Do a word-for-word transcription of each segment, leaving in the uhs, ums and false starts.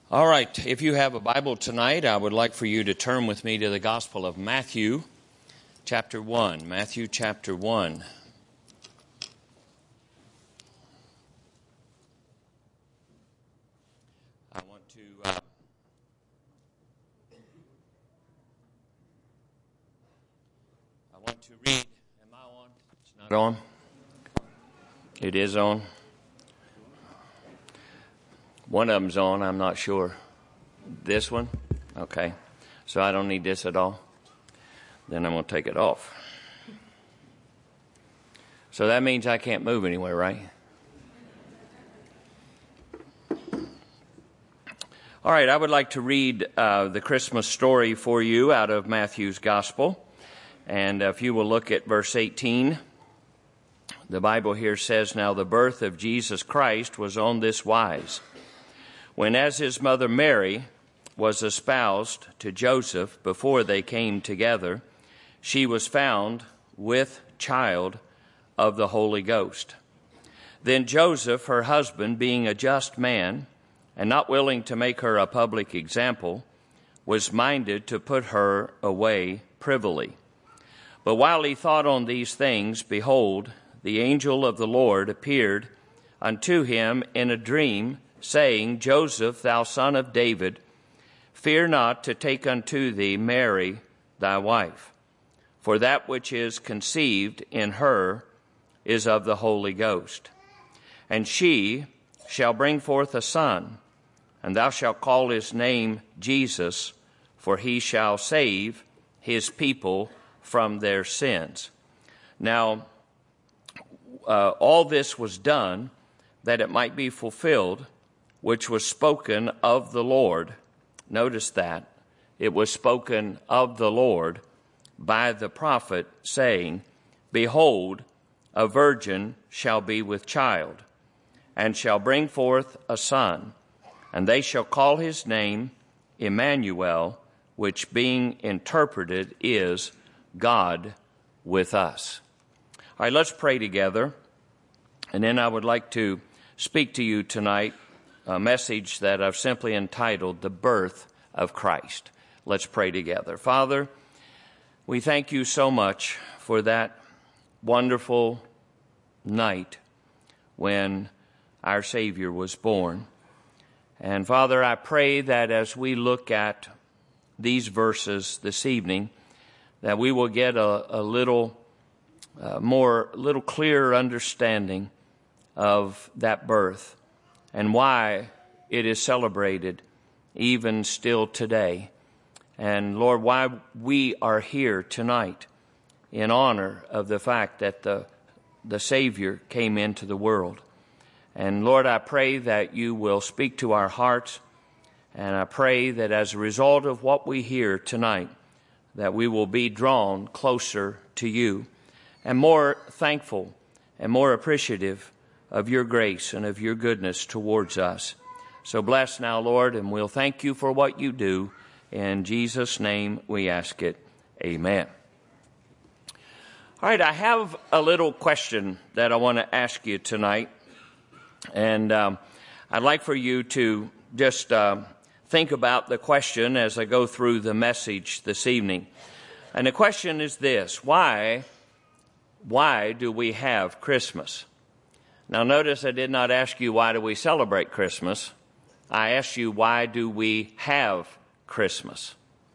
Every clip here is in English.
All right, if you have a Bible tonight, I would like for you to turn with me to the Gospel of Matthew, chapter one. Matthew, chapter one. I want to uh, I want to read. Am I on? It's not on. It is on. One of them's on, I'm not sure. This one? Okay. So I don't need this at all? Then I'm going to take it off. So that means I can't move anywhere, right? All right, I would like to read uh, the Christmas story for you out of Matthew's Gospel. And if you will look at verse eighteen, the Bible here says, "Now the birth of Jesus Christ was on this wise. When as his mother Mary was espoused to Joseph before they came together, she was found with child of the Holy Ghost. Then Joseph, her husband, being a just man, and not willing to make her a public example, was minded to put her away privily. But while he thought on these things, behold, the angel of the Lord appeared unto him in a dream, saying, Joseph, thou son of David, fear not to take unto thee Mary thy wife, for that which is conceived in her is of the Holy Ghost. And she shall bring forth a son, and thou shalt call his name Jesus, for he shall save his people from their sins." Now, uh, all this was done that it might be fulfilled, which was spoken of the Lord. Notice that. It was spoken of the Lord by the prophet, saying, Behold, a virgin shall be with child, and shall bring forth a son, and they shall call his name Emmanuel, which being interpreted is God with us. All right, let's pray together. And then I would like to speak to you tonight a message that I've simply entitled, The Birth of Christ. Let's pray together. Father, we thank you so much for that wonderful night when our Savior was born. And Father, I pray that as we look at these verses this evening, that we will get a, a little uh, more, little clearer understanding of that birth and why it is celebrated even still today. And Lord, why we are here tonight in honor of the fact that the, the Savior came into the world. And Lord, I pray that you will speak to our hearts, and I pray that as a result of what we hear tonight, that we will be drawn closer to you and more thankful and more appreciative of your grace and of your goodness towards us. So bless now, Lord, and we'll thank you for what you do. In Jesus' name we ask it. Amen. All right, I have a little question that I want to ask you tonight. And um, I'd like for you to just uh, think about the question as I go through the message this evening. And the question is this: Why, why do we have Christmas? Now notice I did not ask you why do we celebrate Christmas. I asked you why do we have Christmas?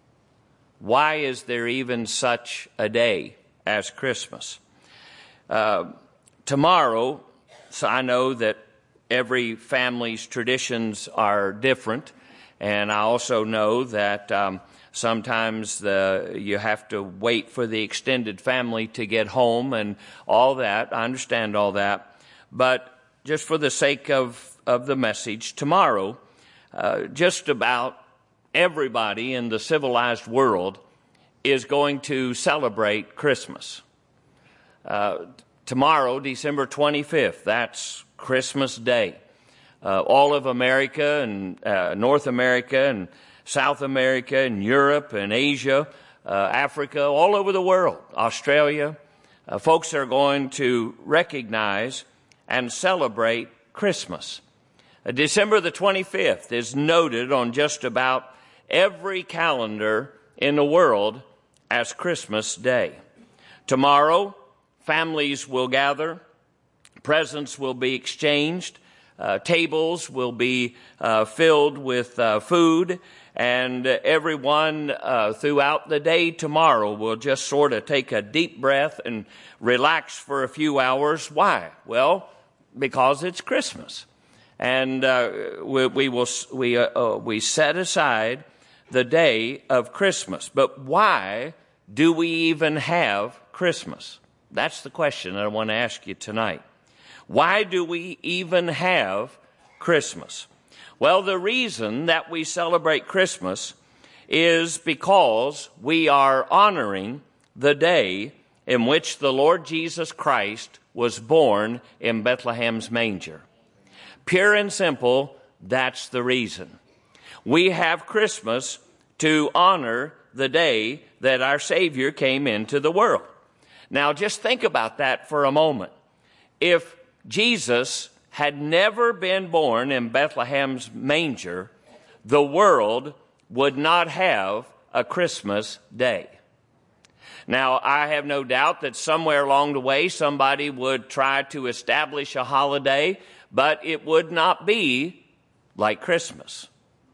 Why is there even such a day as Christmas? Uh, tomorrow, so I know that every family's traditions are different, and I also know that um, sometimes the, you have to wait for the extended family to get home and all that. I understand all that. But just for the sake of, of the message, tomorrow, uh, just about everybody in the civilized world is going to celebrate Christmas. Uh, tomorrow, December twenty-fifth, that's Christmas Day. Uh, all of America and uh, North America and South America and Europe and Asia, uh, Africa, all over the world, Australia, uh, folks are going to recognize and celebrate Christmas. Uh, December the twenty-fifth is noted on just about every calendar in the world as Christmas Day. Tomorrow, families will gather, presents will be exchanged, uh, tables will be uh, filled with uh, food, and uh, everyone uh, throughout the day tomorrow will just sort of take a deep breath and relax for a few hours. Why? Well, because it's Christmas. And uh, we, we will we uh, uh, we set aside the day of Christmas. But why do we even have Christmas? That's the question that I want to ask you tonight. Why do we even have Christmas? Well, the reason that we celebrate Christmas is because we are honoring the day in which the Lord Jesus Christ was born in Bethlehem's manger. Pure and simple, that's the reason. We have Christmas to honor the day that our Savior came into the world. Now, just think about that for a moment. If Jesus had never been born in Bethlehem's manger, the world would not have a Christmas day. Now, I have no doubt that somewhere along the way somebody would try to establish a holiday, but it would not be like Christmas.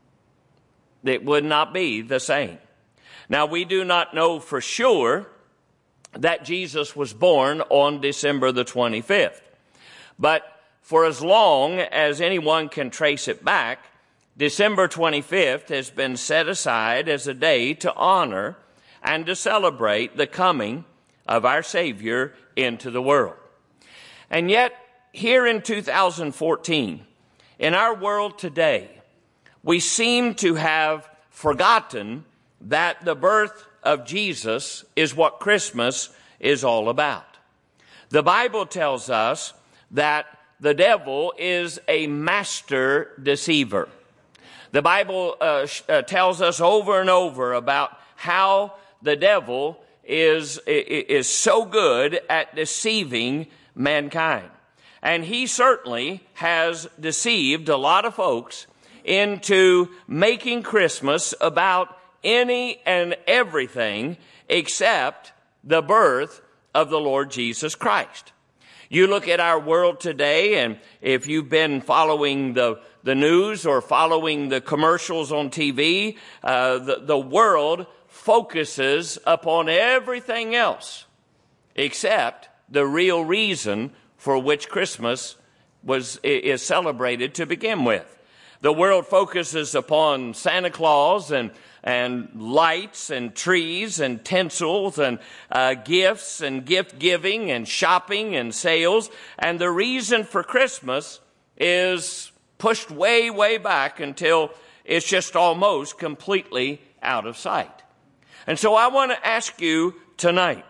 It would not be the same. Now, we do not know for sure that Jesus was born on December the twenty-fifth. But for as long as anyone can trace it back, December twenty-fifth has been set aside as a day to honor and to celebrate the coming of our Savior into the world. And yet, here in two thousand fourteen, in our world today, we seem to have forgotten that the birth of Jesus is what Christmas is all about. The Bible tells us that the devil is a master deceiver. The Bible uh, uh, tells us over and over about how the devil is, is so good at deceiving mankind. And he certainly has deceived a lot of folks into making Christmas about any and everything except the birth of the Lord Jesus Christ. You look at our world today, and if you've been following the, the news or following the commercials on T V, uh, the, the world focuses upon everything else except the real reason for which Christmas was is celebrated to begin with. The world focuses upon Santa Claus and and lights and trees and tinsels and uh, gifts and gift giving and shopping and sales. And the reason for Christmas is pushed way, way back until it's just almost completely out of sight. And so I want to ask you tonight,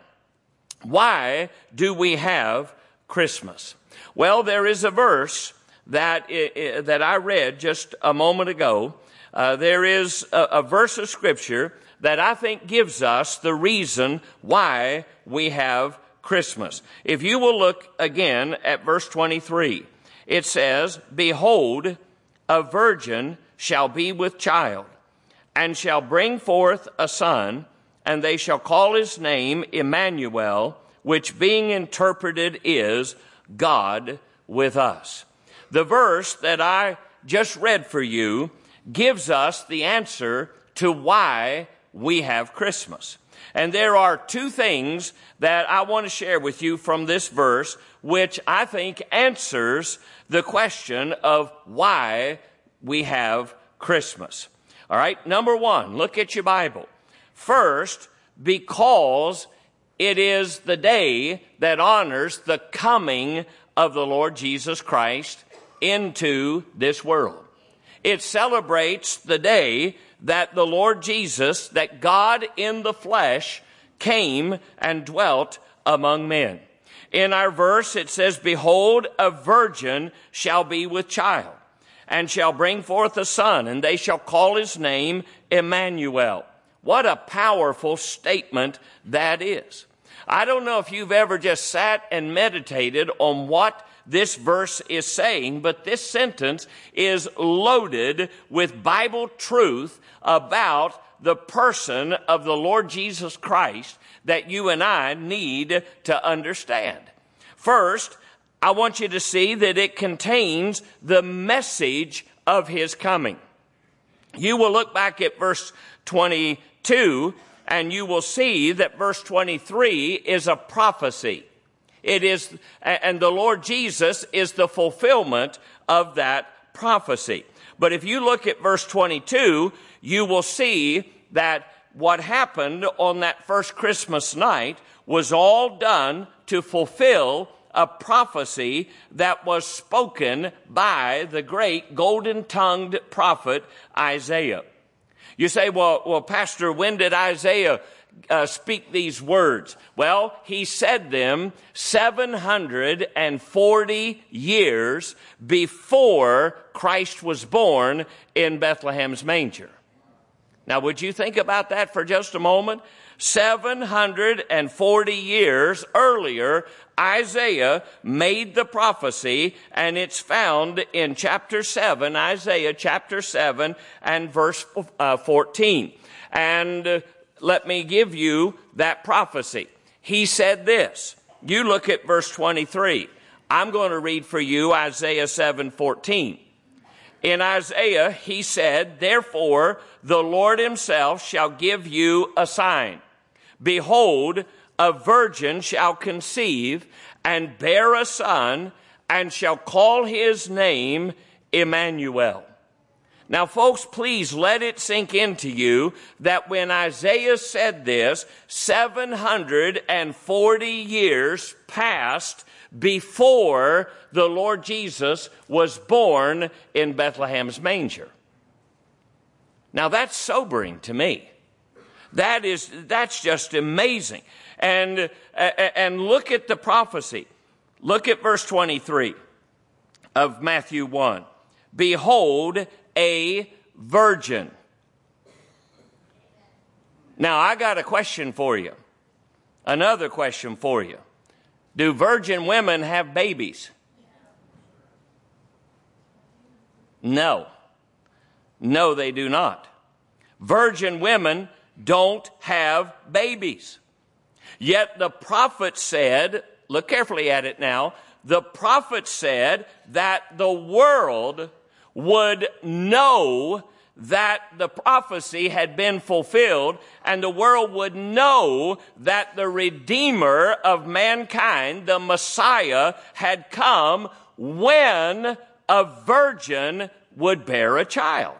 why do we have Christmas? Well, there is a verse that uh, that I read just a moment ago. Uh, there is a, a verse of Scripture that I think gives us the reason why we have Christmas. If you will look again at verse twenty-three, it says, "Behold, a virgin shall be with child, and shall bring forth a son, and they shall call his name Emmanuel, which being interpreted is God with us." The verse that I just read for you gives us the answer to why we have Christmas. And there are two things that I want to share with you from this verse, which I think answers the question of why we have Christmas. All right, number one, look at your Bible. First, because it is the day that honors the coming of the Lord Jesus Christ into this world. It celebrates the day that the Lord Jesus, that God in the flesh, came and dwelt among men. In our verse, it says, "Behold, a virgin shall be with child, and shall bring forth a son, and they shall call his name Emmanuel." What a powerful statement that is. I don't know if you've ever just sat and meditated on what this verse is saying, but this sentence is loaded with Bible truth about the person of the Lord Jesus Christ that you and I need to understand. First, I want you to see that it contains the message of his coming. You will look back at verse twenty-two, and you will see that verse twenty-three is a prophecy. It is, and the Lord Jesus is the fulfillment of that prophecy. But if you look at verse twenty-two, you will see that what happened on that first Christmas night was all done to fulfill a prophecy that was spoken by the great golden-tongued prophet Isaiah. You say, well, well, Pastor, when did Isaiah uh, speak these words? Well, he said them seven hundred forty years before Christ was born in Bethlehem's manger. Now, would you think about that for just a moment? seven hundred forty years earlier, Isaiah made the prophecy, and it's found in chapter seven, Isaiah chapter seven and verse uh, fourteen. And uh, let me give you that prophecy. He said this. You look at verse twenty-three. I'm going to read for you Isaiah seven fourteen. In Isaiah, he said, "Therefore, the Lord himself shall give you a sign. Behold, a virgin shall conceive and bear a son, and shall call his name Emmanuel." Now, folks, please let it sink into you that when Isaiah said this, seven hundred forty years passed before the Lord Jesus was born in Bethlehem's manger. Now, that's sobering to me. That is, that's just amazing. And, and look at the prophecy. Look at verse twenty-three of Matthew one. Behold, a virgin. Now, I got a question for you. Another question for you. Do virgin women have babies? No. No, they do not. Virgin women don't have babies. Yet the prophet said, look carefully at it now, the prophet said that the world would know that the prophecy had been fulfilled, and the world would know that the Redeemer of mankind, the Messiah, had come when a virgin would bear a child.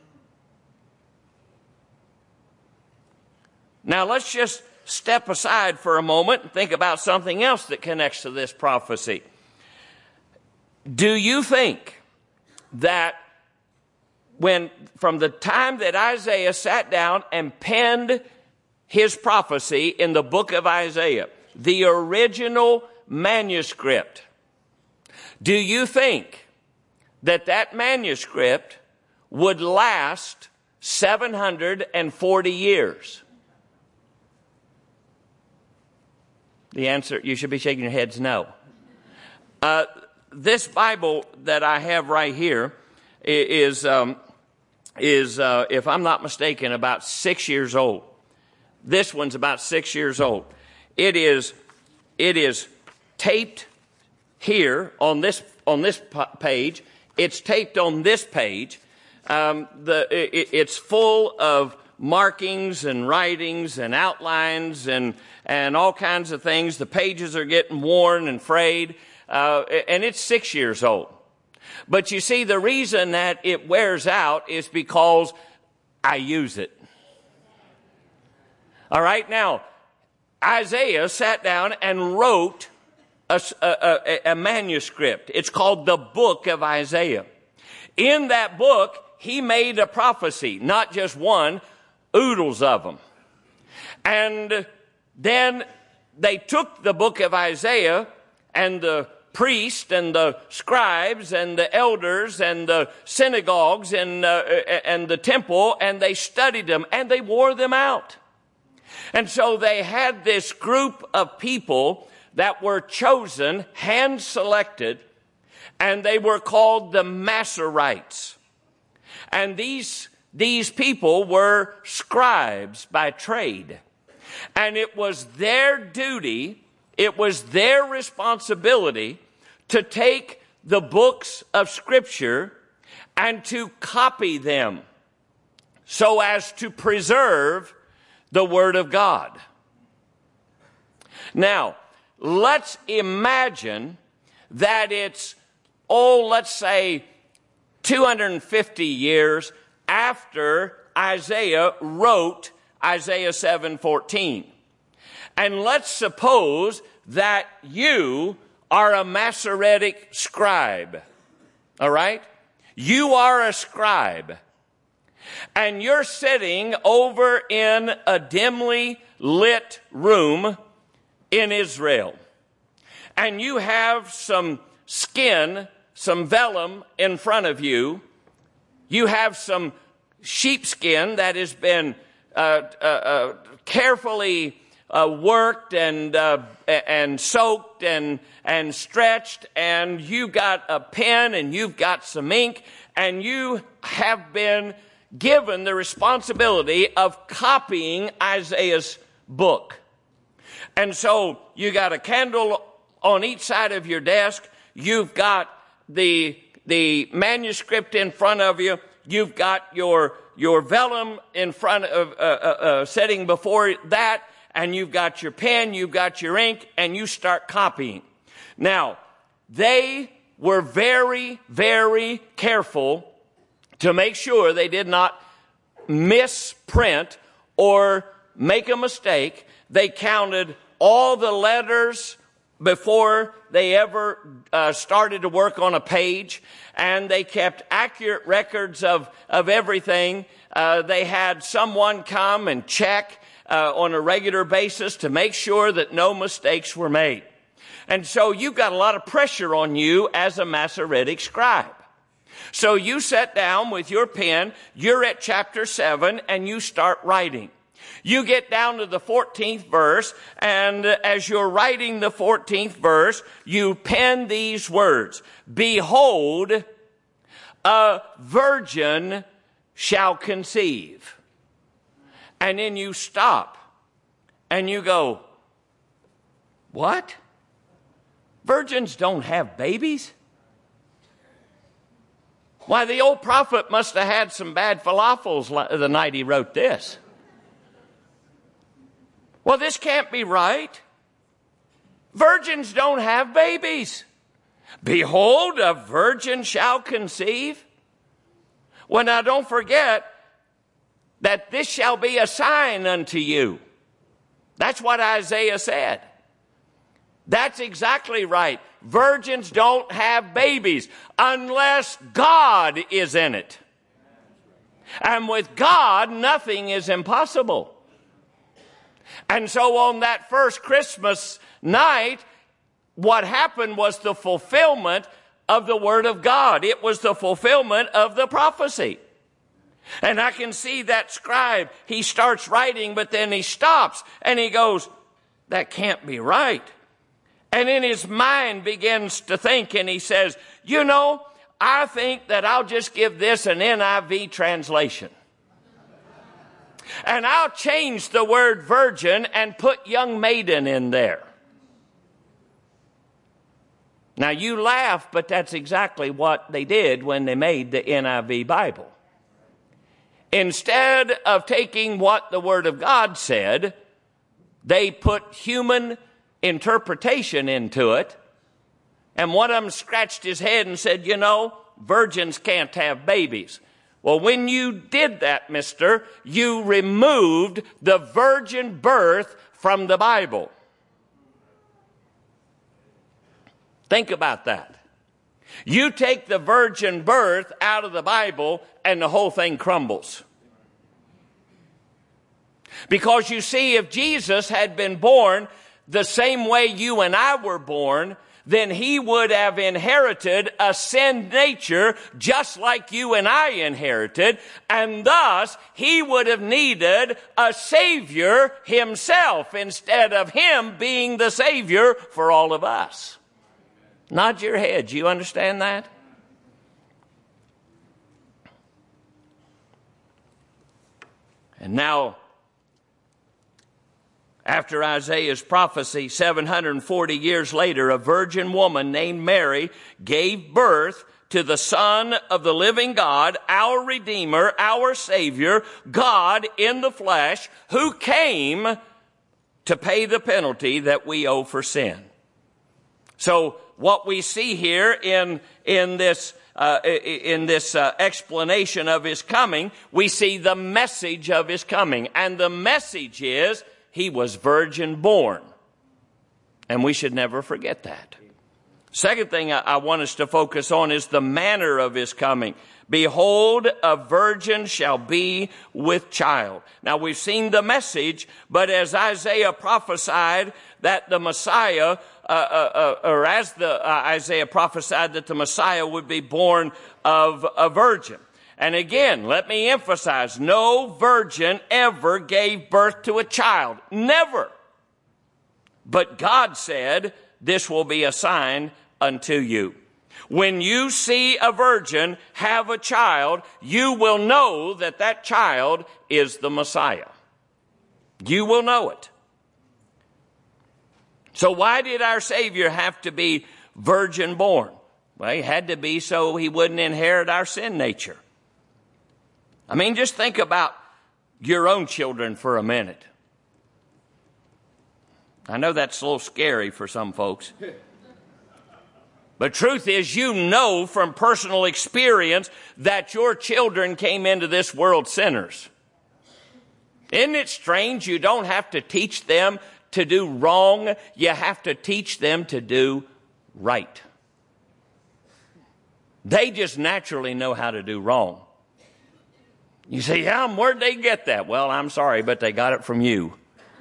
Now let's just step aside for a moment and think about something else that connects to this prophecy. Do you think that when, from the time that Isaiah sat down and penned his prophecy in the book of Isaiah, the original manuscript, do you think that that manuscript would last seven hundred forty years? The answer, you should be shaking your heads, no. Uh, this Bible that I have right here is, um, is uh, if I'm not mistaken, about six years old. This one's about six years old. It is, it is taped here on this on this page. It's taped on this page. Um, the it, it's full of markings and writings and outlines and and all kinds of things. The pages are getting worn and frayed, uh, and it's six years old. But you see, the reason that it wears out is because I use it. All right, now, Isaiah sat down and wrote a, a, a, a manuscript. It's called the Book of Isaiah. In that book, he made a prophecy, not just one, oodles of them. And then they took the book of Isaiah, and the priests and the scribes and the elders and the synagogues and, uh, and the temple, and they studied them and they wore them out. And so they had this group of people that were chosen, hand-selected, and they were called the Masoretes. And these, these people were scribes by trade. And it was their duty, it was their responsibility to take the books of Scripture and to copy them so as to preserve the Word of God. Now, let's imagine that it's, oh, let's say two hundred fifty years after Isaiah wrote Isaiah seven fourteen. And let's suppose that you are a Masoretic scribe. All right? You are a scribe. And you're sitting over in a dimly lit room in Israel. And you have some skin, some vellum in front of you. You have some sheepskin that has been uh, uh, uh, carefully uh, worked and uh, and soaked and and stretched, and you've got a pen and you've got some ink, and you have been given the responsibility of copying Isaiah's book. And so you got a candle on each side of your desk. You've got the the manuscript in front of you. You've got your your vellum in front of uh, uh, uh, sitting before that, and you've got your pen, you've got your ink, and you start copying. Now, they were very, very careful to make sure they did not misprint or make a mistake. They counted all the letters before they ever uh, started to work on a page, and they kept accurate records of, of everything. Uh, they had someone come and check uh, on a regular basis to make sure that no mistakes were made. And so you've got a lot of pressure on you as a Masoretic scribe. So you sit down with your pen, you're at chapter seven, and you start writing. You get down to the fourteenth verse, and as you're writing the fourteenth verse, you pen these words: "Behold, a virgin shall conceive." And then you stop, and you go, "What? Virgins don't have babies?" Why, the old prophet must have had some bad falafels the night he wrote this. Well, this can't be right. Virgins don't have babies. Behold, a virgin shall conceive. Well, now don't forget that this shall be a sign unto you. That's what Isaiah said. That's exactly right. Virgins don't have babies unless God is in it. And with God, nothing is impossible. And so on that first Christmas night, what happened was the fulfillment of the Word of God. It was the fulfillment of the prophecy. And I can see that scribe, he starts writing, but then he stops and he goes, "That can't be right." And in his mind begins to think, and he says, "You know, I think that I'll just give this an N I V translation. And I'll change the word virgin and put young maiden in there." Now you laugh, but that's exactly what they did when they made the N I V Bible. Instead of taking what the Word of God said, they put human interpretation into it. And one of them scratched his head and said, "You know, virgins can't have babies." Well, when you did that, mister, you removed the virgin birth from the Bible. Think about that. You take the virgin birth out of the Bible and the whole thing crumbles. Because you see, if Jesus had been born the same way you and I were born, then he would have inherited a sin nature just like you and I inherited, and thus he would have needed a Savior himself instead of him being the Savior for all of us. Nod your head. You understand that? And now, after Isaiah's prophecy, seven hundred forty years later, a virgin woman named Mary gave birth to the Son of the living God, our Redeemer, our Savior, God in the flesh, who came to pay the penalty that we owe for sin. So what we see here in, in this Uh, in this uh, explanation of his coming, we see the message of his coming. And the message is, he was virgin born. And we should never forget that. Second thing I, I want us to focus on is the manner of his coming. Behold, a virgin shall be with child. Now we've seen the message, but as Isaiah prophesied that the Messiah Uh, uh, uh, or as the uh, Isaiah prophesied that the Messiah would be born of a virgin. And again, let me emphasize, no virgin ever gave birth to a child. Never. But God said, this will be a sign unto you. When you see a virgin have a child, you will know that that child is the Messiah. You will know it. So why did our Savior have to be virgin born? Well, he had to be so he wouldn't inherit our sin nature. I mean, just think about your own children for a minute. I know that's a little scary for some folks. But truth is, you know from personal experience that your children came into this world sinners. Isn't it strange you don't have to teach them to do wrong? You have to teach them to do right. They just naturally know how to do wrong. You say, yeah, where'd they get that? Well, I'm sorry, but they got it from you.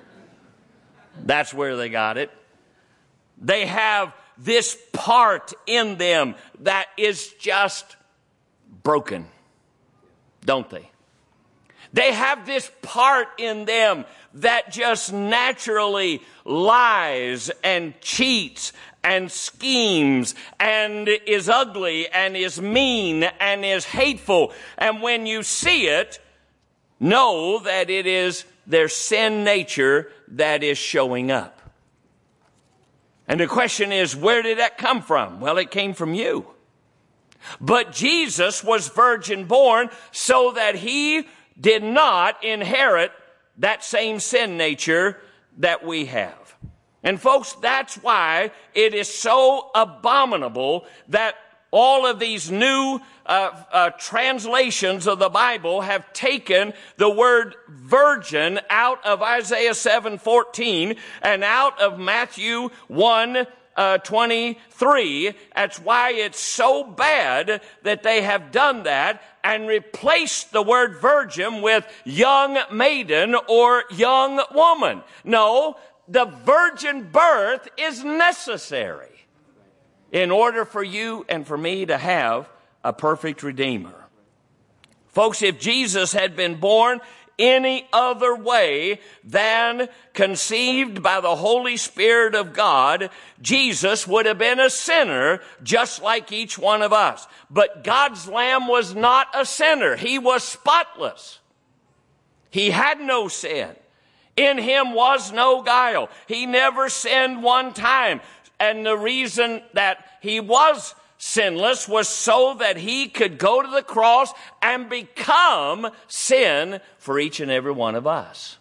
That's where they got it. They have this part in them that is just broken, don't they? They have this part in them that just naturally lies and cheats and schemes and is ugly and is mean and is hateful. And when you see it, know that it is their sin nature that is showing up. And the question is, where did that come from? Well, it came from you. But Jesus was virgin born so that he did not inherit that same sin nature that we have. And folks, that's why it is so abominable that all of these new uh, uh, translations of the Bible have taken the word virgin out of Isaiah seven fourteen and out of Matthew one twenty-three. That's why it's so bad that they have done that and replaced the word virgin with young maiden or young woman. No, the virgin birth is necessary in order for you and for me to have a perfect Redeemer. Folks, if Jesus had been born any other way than conceived by the Holy Spirit of God, Jesus would have been a sinner just like each one of us. But God's Lamb was not a sinner. He was spotless. He had no sin. In him was no guile. He never sinned one time. And the reason that he was sinless was so that he could go to the cross and become sin for each and every one of us.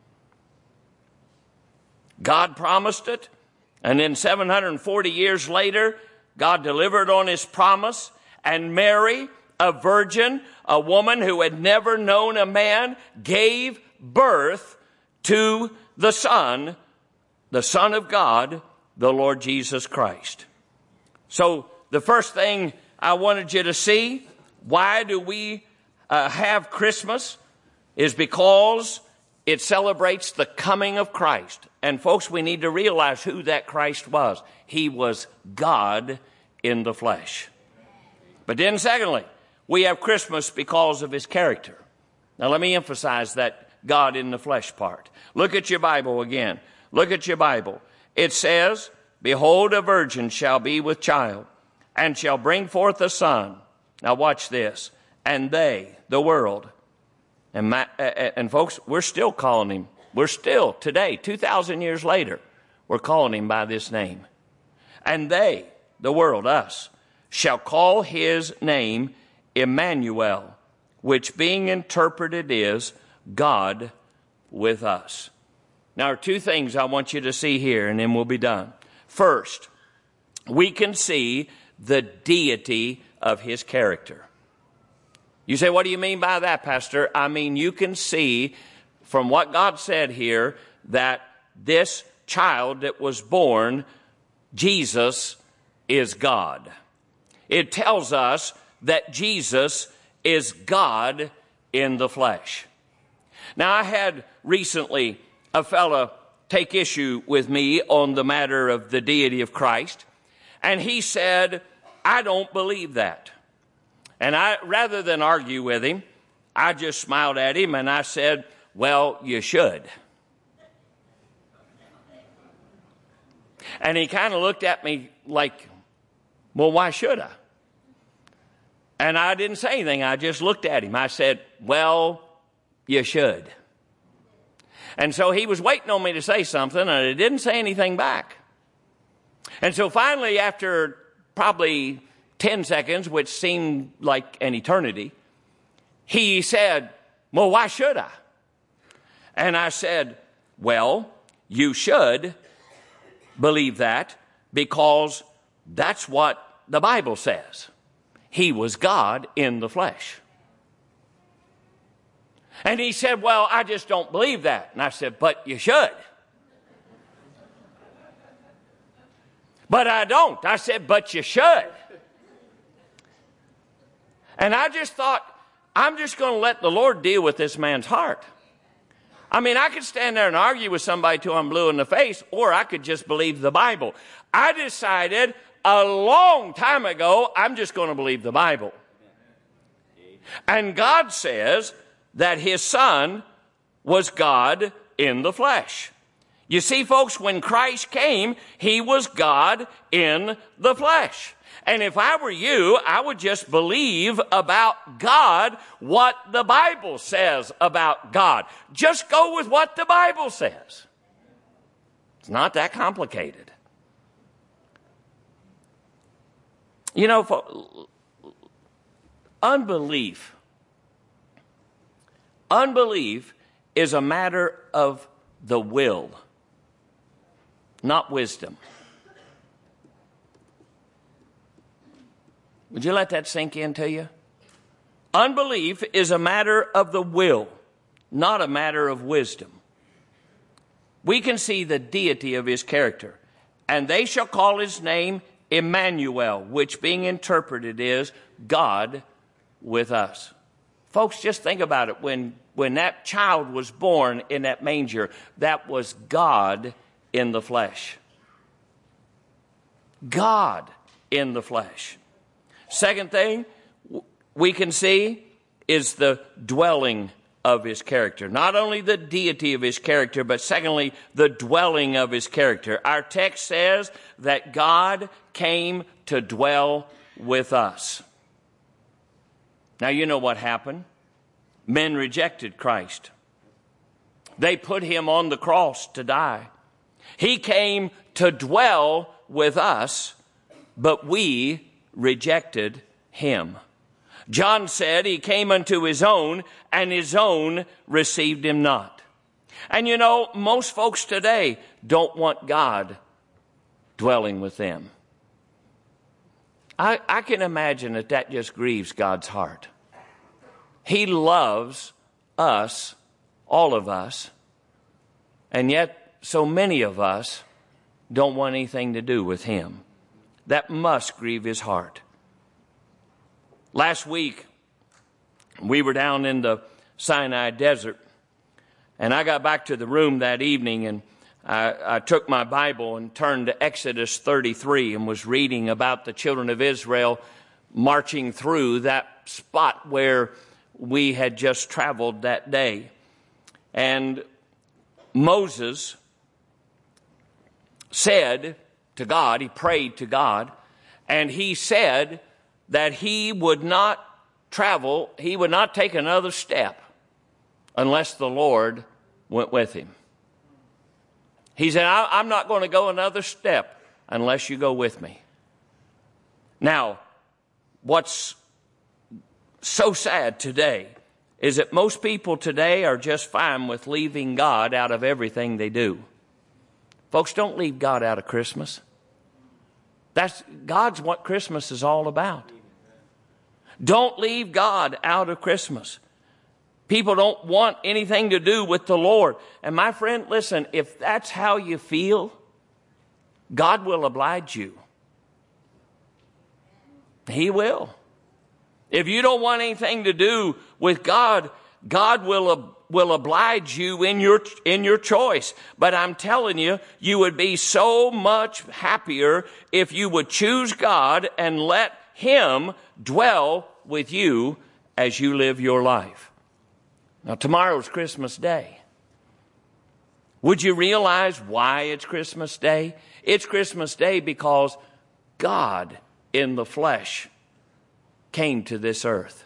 God promised it, and then seven hundred forty years later, God delivered on his promise, and Mary, a virgin, a woman who had never known a man, gave birth to the Son, the Son of God, the Lord Jesus Christ. So the first thing I wanted you to see, why do we uh, have Christmas, is because it celebrates the coming of Christ. And folks, we need to realize who that Christ was. He was God in the flesh. But then secondly, we have Christmas because of his character. Now let me emphasize that God in the flesh part. Look at your Bible again. Look at your Bible. It says Behold, a virgin shall be with child, and shall bring forth a son. Now watch this. And they, the world, and, my, uh, and folks, we're still calling him. We're still, today, two thousand years later, we're calling him by this name. And they, the world, us, shall call his name Emmanuel, which being interpreted is God with us. Now, there are two things I want you to see here, and then we'll be done. First, we can see the deity of his character. You say, what do you mean by that, Pastor? I mean, you can see from what God said here that this child that was born, Jesus, is God. It tells us that Jesus is God in the flesh. Now, I had recently a fellow take issue with me on the matter of the deity of Christ, and he said, I don't believe that. And I, rather than argue with him, I just smiled at him and I said, well, you should. And he kind of looked at me like, well, why should I? And I didn't say anything. I just looked at him. I said, well, you should. And so he was waiting on me to say something, and I didn't say anything back. And so finally, after probably ten seconds, which seemed like an eternity, he said, well, why should I? And I said, well, you should believe that because that's what the Bible says. He was God in the flesh. And he said, well, I just don't believe that. And I said, but you should. But I don't. I said, but you should. And I just thought, I'm just going to let the Lord deal with this man's heart. I mean, I could stand there and argue with somebody till I'm blue in the face, or I could just believe the Bible. I decided a long time ago, I'm just going to believe the Bible. And God says that his son was God in the flesh. You see, folks, when Christ came, he was God in the flesh. And if I were you, I would just believe about God what the Bible says about God. Just go with what the Bible says. It's not that complicated. You know, for unbelief, unbelief is a matter of the will, not wisdom. Would you let that sink into you? Unbelief is a matter of the will, not a matter of wisdom. We can see the deity of his character. And they shall call his name Emmanuel, which being interpreted is God with us. Folks, just think about it. When, when that child was born in that manger, that was God in the flesh. God in the flesh. Second thing we can see is the dwelling of his character. Not only the deity of his character, but secondly, the dwelling of his character. Our text says that God came to dwell with us. Now, you know what happened. Men rejected Christ. They put him on the cross to die. He came to dwell with us, but we rejected him. John said he came unto his own, and his own received him not. And you know, most folks today don't want God dwelling with them. I, I can imagine that that just grieves God's heart. He loves us, all of us, and yet so many of us don't want anything to do with him. That must grieve his heart. Last week, we were down in the Sinai desert, and I got back to the room that evening, and I, I took my Bible and turned to Exodus thirty-three and was reading about the children of Israel marching through that spot where we had just traveled that day. And Moses said to God. He prayed to God. And he said that he would not travel, he would not take another step unless the Lord went with him. He said, I'm not going to go another step unless you go with me. Now, what's so sad today is that most people today are just fine with leaving God out of everything they do. Folks, don't leave God out of Christmas. That's God's what Christmas is all about. Don't leave God out of Christmas. People don't want anything to do with the Lord. And my friend, listen, if that's how you feel, God will oblige you. He will. If you don't want anything to do with God, God will, will oblige you in your, in your choice. But I'm telling you, you would be so much happier if you would choose God and let Him dwell with you as you live your life. Now, tomorrow's Christmas Day. Would you realize why it's Christmas Day? It's Christmas Day because God in the flesh came to this earth.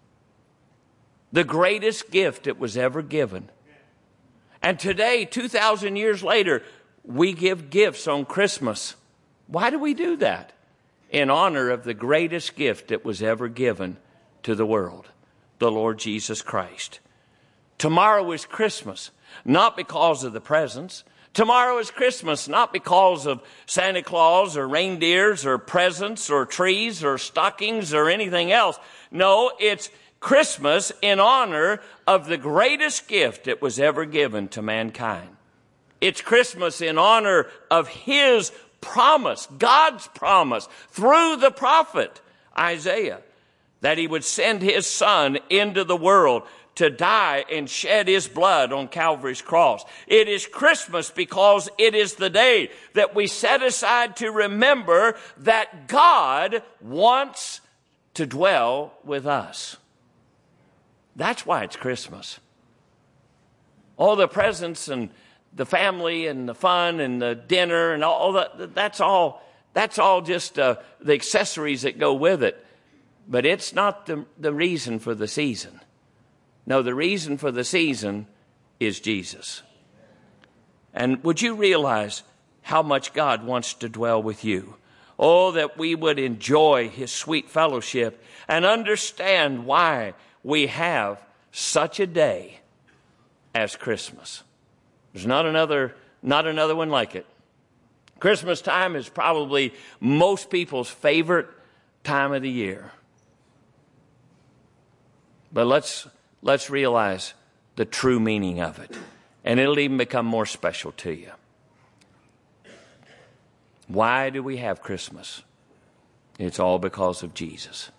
The greatest gift that was ever given. And today, two thousand years later, we give gifts on Christmas. Why do we do that? In honor of the greatest gift that was ever given to the world, the Lord Jesus Christ. Tomorrow is Christmas, not because of the presents. Tomorrow is Christmas, not because of Santa Claus or reindeers or presents or trees or stockings or anything else. No, it's Christmas in honor of the greatest gift that was ever given to mankind. It's Christmas in honor of His promise, God's promise, through the prophet Isaiah, that He would send His Son into the world to die and shed His blood on Calvary's cross. It is Christmas because it is the day that we set aside to remember that God wants to dwell with us. That's why it's Christmas. All the presents and the family and the fun and the dinner and all that, that's all, that's all just uh, the accessories that go with it. But it's not the, the reason for the season. No, the reason for the season is Jesus. And would you realize how much God wants to dwell with you? Oh, that we would enjoy His sweet fellowship and understand why we have such a day as Christmas. There's not another, not another one like it. Christmas time is probably most people's favorite time of the year. But let's let's realize the true meaning of it, and it'll even become more special to you. Why do we have Christmas? It's all because of Jesus.